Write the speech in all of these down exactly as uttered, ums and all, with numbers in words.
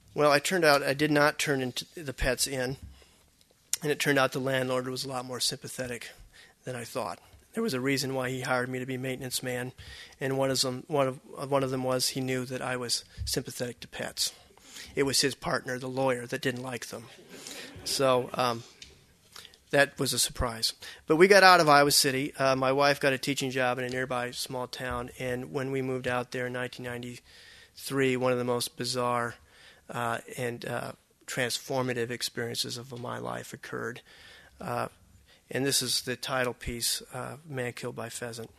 Well, I turned out I did not turn into the Pets Inn, and it turned out the landlord was a lot more sympathetic than I thought. There was a reason why he hired me to be maintenance man, and one of them, one of one of them was he knew that I was sympathetic to pets. It was his partner, the lawyer, that didn't like them. So um, that was a surprise. But we got out of Iowa City. Uh, my wife got a teaching job in a nearby small town, and when we moved out there in nineteen ninety-three, one of the most bizarre uh, and uh, transformative experiences of my life occurred. Uh, and this is the title piece, uh, Man Killed by Pheasant.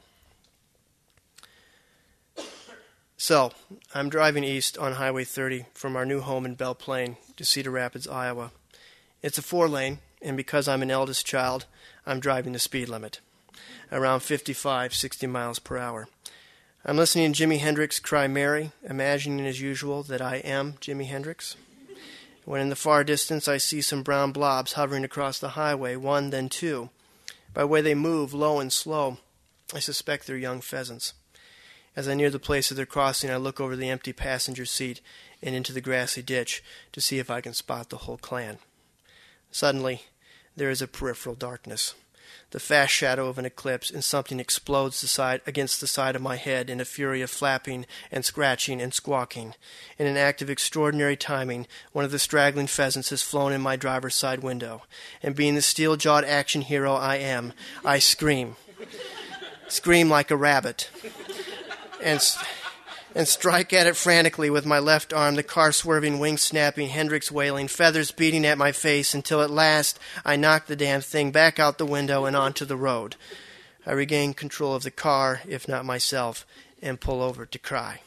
So, I'm driving east on Highway thirty from our new home in Belle Plaine to Cedar Rapids, Iowa. It's a four-lane, and because I'm an eldest child, I'm driving the speed limit, around fifty-five, sixty miles per hour. I'm listening to Jimi Hendrix Cry Mary, imagining as usual that I am Jimi Hendrix. When in the far distance I see some brown blobs hovering across the highway, one, then two. By the way they move, low and slow, I suspect they're young pheasants. As I near the place of their crossing, I look over the empty passenger seat and into the grassy ditch to see if I can spot the whole clan. Suddenly, there is a peripheral darkness, the fast shadow of an eclipse, and something explodes the side against the side of my head in a fury of flapping and scratching and squawking. In an act of extraordinary timing, one of the straggling pheasants has flown in my driver's side window, and being the steel-jawed action hero I am, I scream. Scream like a rabbit. And, and strike at it frantically with my left arm, the car swerving, wings snapping, Hendrix wailing, feathers beating at my face, until at last I knock the damn thing back out the window and onto the road. I regain control of the car, if not myself, and pull over to cry.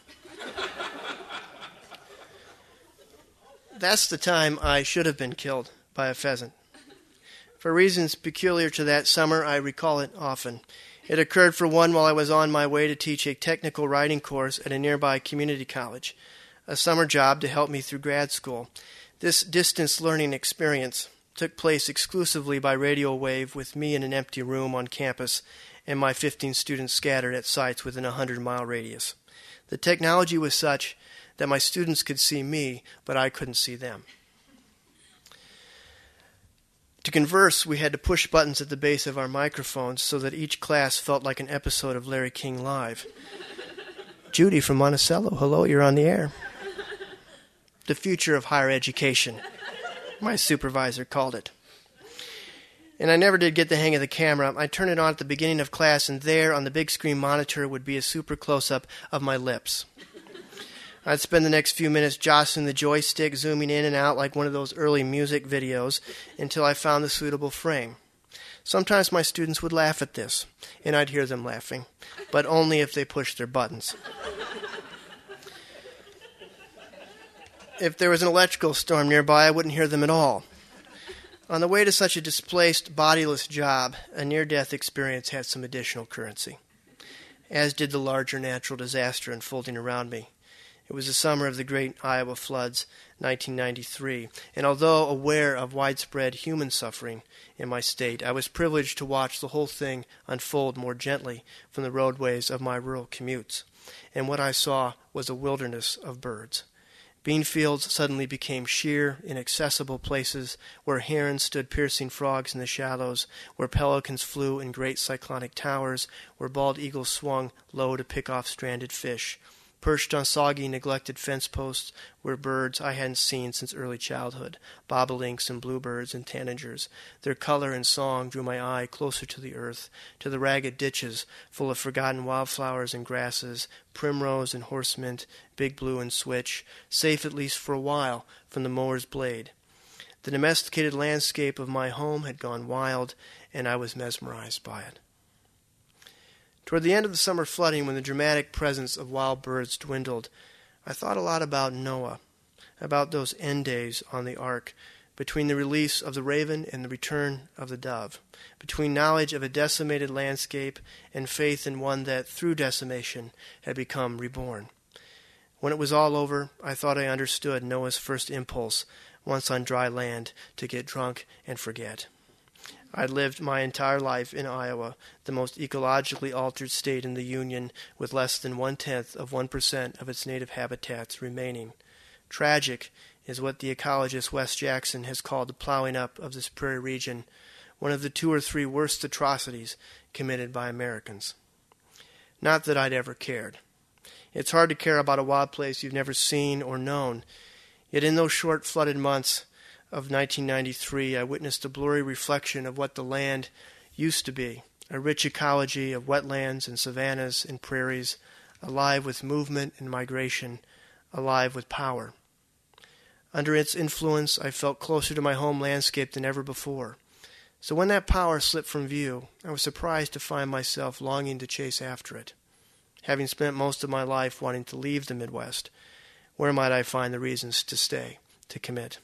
That's the time I should have been killed by a pheasant. For reasons peculiar to that summer, I recall it often. It occurred, for one, while I was on my way to teach a technical writing course at a nearby community college, a summer job to help me through grad school. This distance learning experience took place exclusively by radio wave, with me in an empty room on campus and my fifteen students scattered at sites within a hundred-mile radius. The technology was such that my students could see me, but I couldn't see them. To converse, we had to push buttons at the base of our microphones so that each class felt like an episode of Larry King Live. Judy from Monticello, hello, you're on the air. The future of higher education, my supervisor called it. And I never did get the hang of the camera. I'd turn it on at the beginning of class, and there on the big screen monitor would be a super close-up of my lips. I'd spend the next few minutes jostling the joystick, zooming in and out like one of those early music videos until I found the suitable frame. Sometimes my students would laugh at this, and I'd hear them laughing, but only if they pushed their buttons. If there was an electrical storm nearby, I wouldn't hear them at all. On the way to such a displaced, bodiless job, a near-death experience had some additional currency, as did the larger natural disaster unfolding around me. It was the summer of the great Iowa floods, nineteen ninety-three, and although aware of widespread human suffering in my state, I was privileged to watch the whole thing unfold more gently from the roadways of my rural commutes, and what I saw was a wilderness of birds. Bean fields suddenly became sheer, inaccessible places where herons stood piercing frogs in the shallows, where pelicans flew in great cyclonic towers, where bald eagles swung low to pick off stranded fish. Perched on soggy, neglected fence posts were birds I hadn't seen since early childhood, bobolinks and bluebirds and tanagers. Their color and song drew my eye closer to the earth, to the ragged ditches full of forgotten wildflowers and grasses, primrose and horsemint, big blue and switch, safe at least for a while from the mower's blade. The domesticated landscape of my home had gone wild, and I was mesmerized by it. Toward the end of the summer flooding, when the dramatic presence of wild birds dwindled, I thought a lot about Noah, about those end days on the ark, between the release of the raven and the return of the dove, between knowledge of a decimated landscape and faith in one that, through decimation, had become reborn. When it was all over, I thought I understood Noah's first impulse, once on dry land, to get drunk and forget. I'd lived my entire life in Iowa, the most ecologically altered state in the Union, with less than one-tenth of one percent of its native habitats remaining. Tragic is what the ecologist Wes Jackson has called the plowing up of this prairie region, one of the two or three worst atrocities committed by Americans. Not that I'd ever cared. It's hard to care about a wild place you've never seen or known. Yet in those short flooded months of nineteen ninety-three, I witnessed a blurry reflection of what the land used to be, a rich ecology of wetlands and savannas and prairies, alive with movement and migration, alive with power. Under its influence, I felt closer to my home landscape than ever before. So when that power slipped from view, I was surprised to find myself longing to chase after it. Having spent most of my life wanting to leave the Midwest, where might I find the reasons to stay, to commit?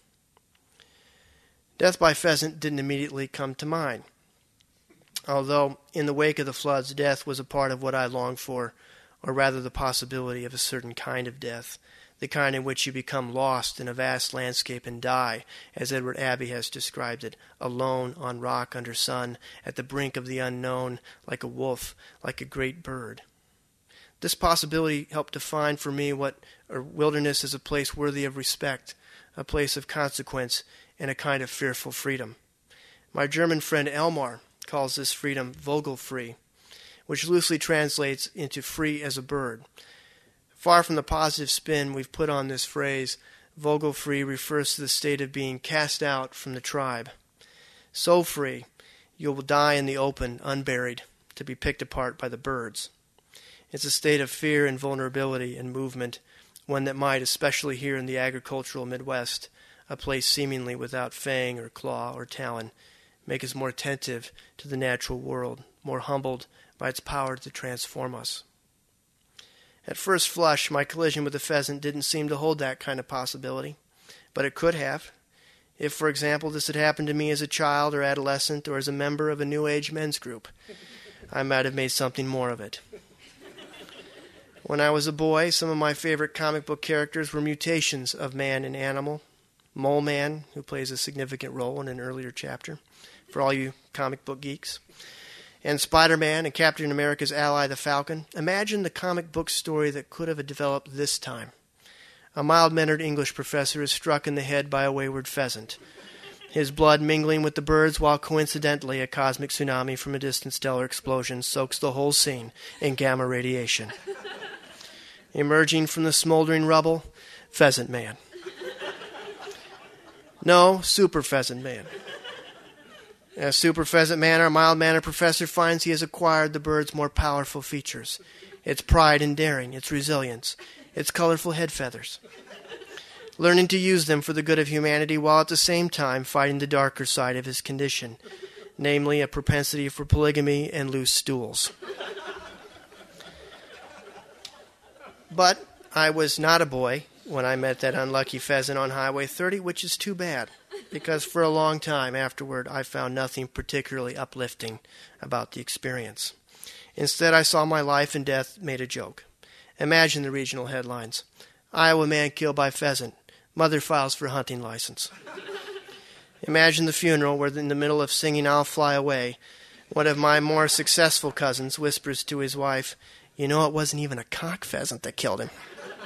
Death by pheasant didn't immediately come to mind, although in the wake of the floods, death was a part of what I longed for, or rather the possibility of a certain kind of death, the kind in which you become lost in a vast landscape and die, as Edward Abbey has described it, alone on rock under sun, at the brink of the unknown, like a wolf, like a great bird. This possibility helped define for me what a wilderness is: a place worthy of respect, a place of consequence, and a kind of fearful freedom. My German friend Elmar calls this freedom Vogelfrei, which loosely translates into free as a bird. Far from the positive spin we've put on this phrase, Vogelfrei refers to the state of being cast out from the tribe. So free, you will die in the open, unburied, to be picked apart by the birds. It's a state of fear and vulnerability and movement, one that might, especially here in the agricultural Midwest, a place seemingly without fang or claw or talon, make us more attentive to the natural world, more humbled by its power to transform us. At first flush, my collision with the pheasant didn't seem to hold that kind of possibility, but it could have. If, for example, this had happened to me as a child or adolescent or as a member of a New Age men's group, I might have made something more of it. When I was a boy, some of my favorite comic book characters were mutations of man and animal. Mole Man, who plays a significant role in an earlier chapter, for all you comic book geeks. And Spider-Man and Captain America's ally, the Falcon. Imagine the comic book story that could have developed this time. A mild-mannered English professor is struck in the head by a wayward pheasant, his blood mingling with the birds, while coincidentally a cosmic tsunami from a distant stellar explosion soaks the whole scene in gamma radiation. Emerging from the smoldering rubble, Pheasant Man. No, Super Pheasant Man. As Super Pheasant Man, our mild-mannered professor finds he has acquired the bird's more powerful features: its pride and daring, its resilience, its colorful head feathers. Learning to use them for the good of humanity while at the same time fighting the darker side of his condition, namely a propensity for polygamy and loose stools. But I was not a boy when I met that unlucky pheasant on Highway thirty, which is too bad, because for a long time afterward I found nothing particularly uplifting about the experience. Instead, I saw my life and death made a joke. Imagine the regional headlines: Iowa man killed by pheasant, mother files for hunting license. Imagine the funeral where in the middle of singing I'll Fly Away, one of my more successful cousins whispers to his wife, "You know, it wasn't even a cock pheasant that killed him."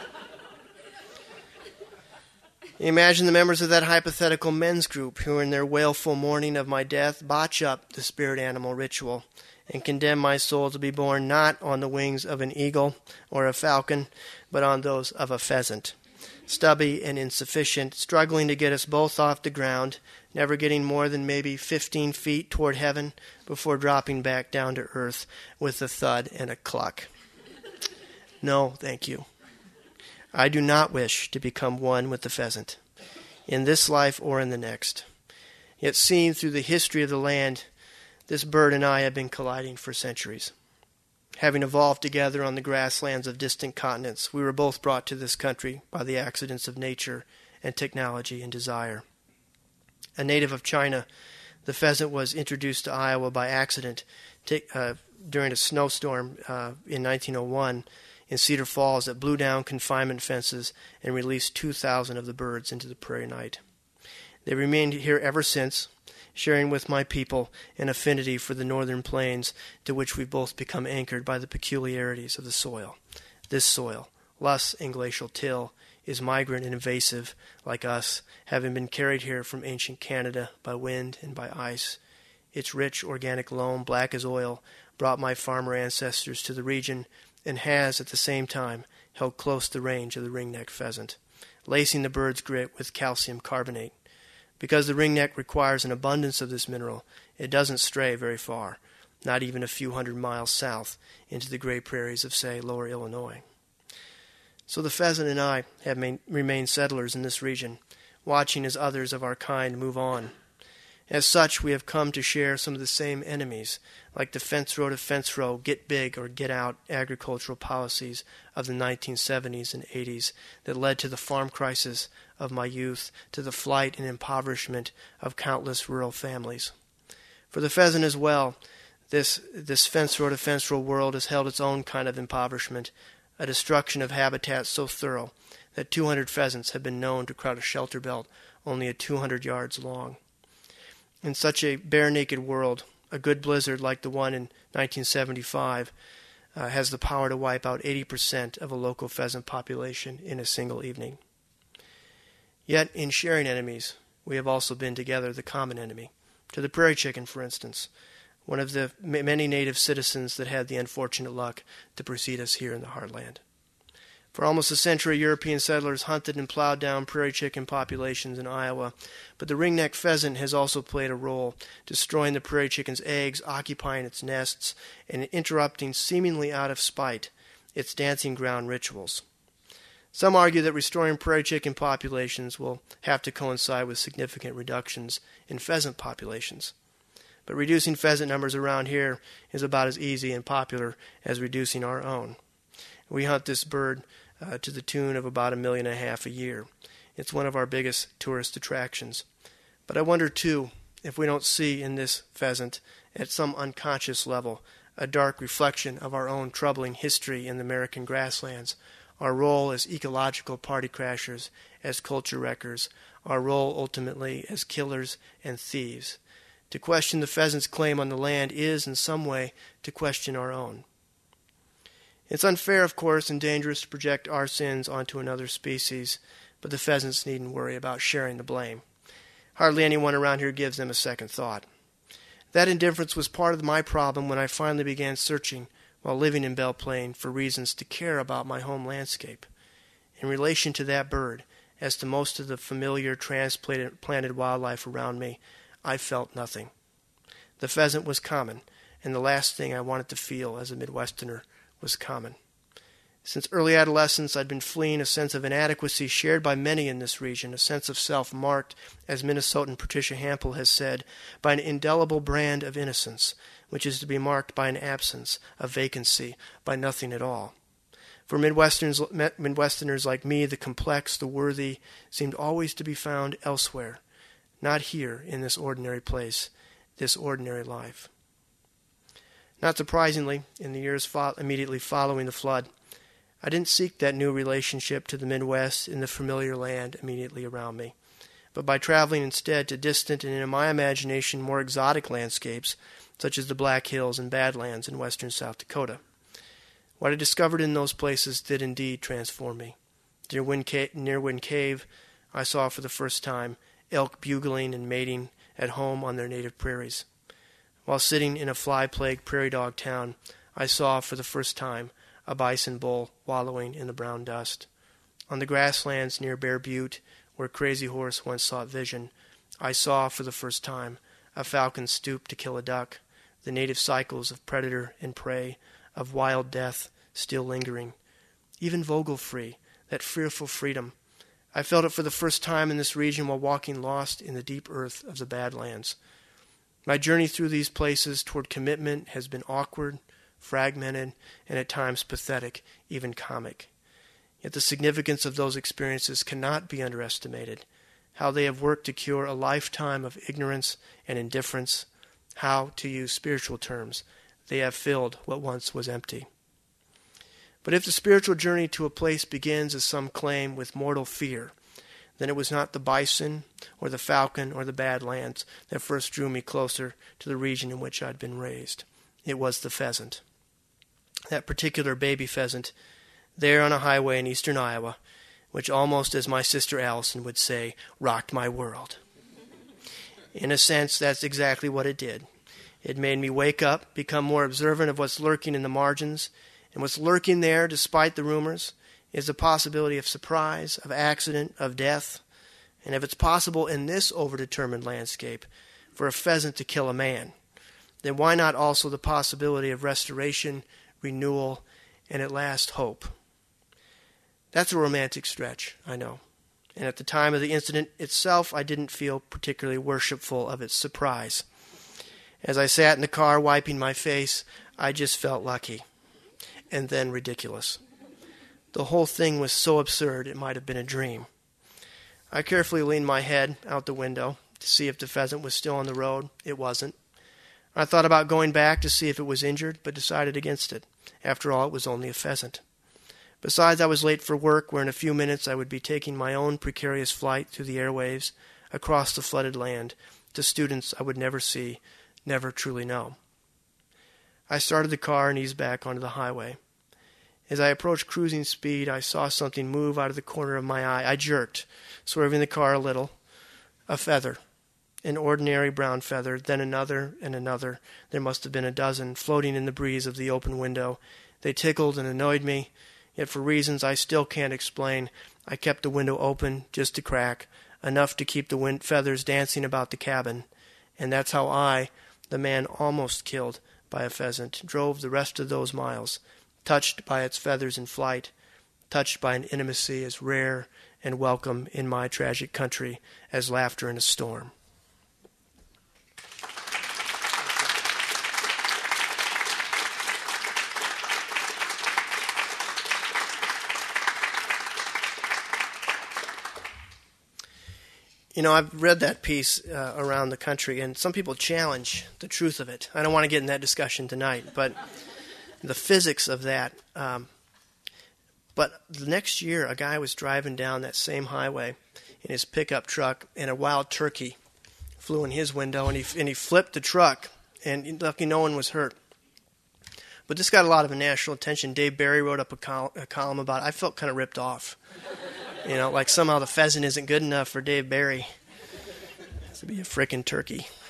Imagine the members of that hypothetical men's group who, in their wailful mourning of my death, botch up the spirit animal ritual and condemn my soul to be born not on the wings of an eagle or a falcon, but on those of a pheasant, stubby and insufficient, struggling to get us both off the ground, never getting more than maybe fifteen feet toward heaven before dropping back down to earth with a thud and a cluck. No, thank you. I do not wish to become one with the pheasant, in this life or in the next. Yet seen through the history of the land, this bird and I have been colliding for centuries. Having evolved together on the grasslands of distant continents, we were both brought to this country by the accidents of nature and technology and desire. A native of China, the pheasant was introduced to Iowa by accident t- uh, during a snowstorm uh, in nineteen oh one in Cedar Falls that blew down confinement fences and released two thousand of the birds into the prairie night. They remained here ever since, sharing with my people an affinity for the northern plains to which we've both become anchored by the peculiarities of the soil. This soil, loess and glacial till, is migrant and invasive, like us, having been carried here from ancient Canada by wind and by ice. Its rich organic loam, black as oil, brought my farmer ancestors to the region and has, at the same time, held close the range of the ringneck pheasant, lacing the bird's grit with calcium carbonate. Because the ringneck requires an abundance of this mineral, it doesn't stray very far, not even a few hundred miles south into the great prairies of, say, lower Illinois. So the pheasant and I have main, remained settlers in this region, watching as others of our kind move on. As such, we have come to share some of the same enemies, like the fence row to fence row, get big or get out agricultural policies of the nineteen seventies and eighties that led to the farm crisis of my youth, to the flight and impoverishment of countless rural families. For the pheasant as well, this, this fence row to fence row world has held its own kind of impoverishment, a destruction of habitat so thorough that two hundred pheasants have been known to crowd a shelter belt only at two hundred yards long. In such a bare-naked world, a good blizzard like the one in nineteen seventy-five uh, has the power to wipe out eighty percent of a local pheasant population in a single evening. Yet, in sharing enemies, we have also been together the common enemy. To the prairie chicken, for instance, one of the many native citizens that had the unfortunate luck to precede us here in the heartland. For almost a century, European settlers hunted and plowed down prairie chicken populations in Iowa, but the ringneck pheasant has also played a role, destroying the prairie chicken's eggs, occupying its nests, and interrupting, seemingly out of spite, its dancing ground rituals. Some argue that restoring prairie chicken populations will have to coincide with significant reductions in pheasant populations. But reducing pheasant numbers around here is about as easy and popular as reducing our own. We hunt this bird uh, to the tune of about a million and a half a year. It's one of our biggest tourist attractions. But I wonder, too, if we don't see in this pheasant, at some unconscious level, a dark reflection of our own troubling history in the American grasslands, our role as ecological party crashers, as culture wreckers, our role ultimately as killers and thieves. To question the pheasant's claim on the land is, in some way, to question our own. It's unfair, of course, and dangerous to project our sins onto another species, but the pheasants needn't worry about sharing the blame. Hardly anyone around here gives them a second thought. That indifference was part of my problem when I finally began searching, while living in Belle Plaine, for reasons to care about my home landscape. In relation to that bird, as to most of the familiar transplanted wildlife around me, I felt nothing. The pheasant was common, and the last thing I wanted to feel as a Midwesterner was common. Since early adolescence, I'd been fleeing a sense of inadequacy shared by many in this region, a sense of self marked, as Minnesotan Patricia Hampel has said, by an indelible brand of innocence, which is to be marked by an absence, a vacancy, by nothing at all. For Midwesterners, Midwesterners like me, the complex, the worthy, seemed always to be found elsewhere, not here in this ordinary place, this ordinary life. Not surprisingly, in the years fo- immediately following the flood, I didn't seek that new relationship to the Midwest in the familiar land immediately around me, but by traveling instead to distant and, in my imagination, more exotic landscapes, such as the Black Hills and Badlands in western South Dakota. What I discovered in those places did indeed transform me. Near Wind Cave, near Wind Cave, I saw for the first time elk bugling and mating at home on their native prairies. While sitting in a fly-plagued prairie dog town, I saw for the first time a bison bull wallowing in the brown dust. On the grasslands near Bear Butte, where Crazy Horse once sought vision, I saw for the first time a falcon stoop to kill a duck, the native cycles of predator and prey, of wild death still lingering. Even vogelfree, that fearful freedom. I felt it for the first time in this region while walking lost in the deep earth of the Badlands. My journey through these places toward commitment has been awkward, fragmented, and at times pathetic, even comic. Yet the significance of those experiences cannot be underestimated. How they have worked to cure a lifetime of ignorance and indifference. How, to use spiritual terms, they have filled what once was empty. But if the spiritual journey to a place begins, as some claim, with mortal fear, then it was not the bison or the falcon or the Badlands that first drew me closer to the region in which I'd been raised. It was the pheasant. That particular baby pheasant, there on a highway in eastern Iowa, which almost, as my sister Allison would say, rocked my world. In a sense, that's exactly what it did. It made me wake up, become more observant of what's lurking in the margins, and what's lurking there, despite the rumors, is the possibility of surprise, of accident, of death. And if it's possible in this overdetermined landscape for a pheasant to kill a man, then why not also the possibility of restoration, renewal, and at last hope? That's a romantic stretch, I know. And at the time of the incident itself, I didn't feel particularly worshipful of its surprise. As I sat in the car wiping my face, I just felt lucky, and then ridiculous. The whole thing was so absurd it might have been a dream. I carefully leaned my head out the window to see if the pheasant was still on the road. It wasn't. I thought about going back to see if it was injured, but decided against it. After all, it was only a pheasant. Besides, I was late for work, where in a few minutes I would be taking my own precarious flight through the airwaves, across the flooded land, to students I would never see, never truly know. I started the car and eased back onto the highway. As I approached cruising speed, I saw something move out of the corner of my eye. I jerked, swerving the car a little. A feather. An ordinary brown feather, then another and another. There must have been a dozen, floating in the breeze of the open window. They tickled and annoyed me, yet for reasons I still can't explain, I kept the window open, just a crack, enough to keep the wind feathers dancing about the cabin. And that's how I, the man almost killed by a pheasant, drove the rest of those miles, touched by its feathers in flight, touched by an intimacy as rare and welcome in my tragic country as laughter in a storm. You know, I've read that piece uh, around the country, and some people challenge the truth of it. I don't want to get in that discussion tonight, but the physics of that. Um, but the next year, a guy was driving down that same highway in his pickup truck, and a wild turkey flew in his window, and he and he flipped the truck, and lucky no one was hurt. But this got a lot of national attention. Dave Barry wrote up a, col- a column about it. I felt kind of ripped off. You know, like somehow the pheasant isn't good enough for Dave Barry. It has to be a frickin' turkey.